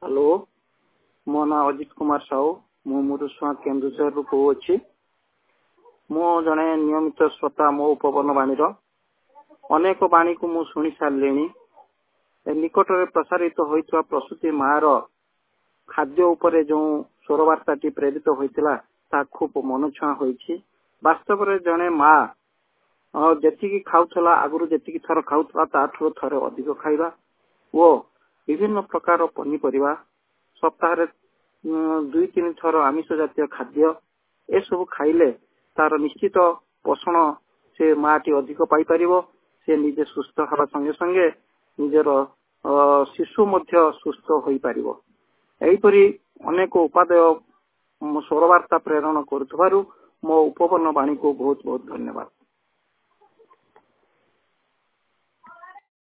Hello मो ना अजित कुमार साहू मु मुरुसुआ केन्दुझर रु कହୁछि। मो जने नियमित श्रोता मो उपवन बाणी अनेक बाणी को मु शुणी सारे। निकट में प्रसारित होइतवा प्रसूति मार खाद्य उपरे जो स्वरवार्ता प्रेरित होइतिला ता खूब मनछुआ होइछि। वास्तव में जने माँ जेतिकी खाउथला आगुरु जेतिकी थर खाउथला ताठु थरे अधिक खाइबा वो विभिन्न प्रकार पनीपरिया सप्ताह 2-3 थर आमिष जातीय खाद्य ए सब खाइले तार निश्चित पोषण से माटी अधिक पाई परिवो। से निजे सुस्थ हवा संगे संगे निजर शिशु मध्य सुस्थ होई परिवो। एहीपरि अनेक उपादेय स्वरवार्ता प्रेरण करुथबारु मो उपवन वाणी को बहुत बहुत धन्यवाद।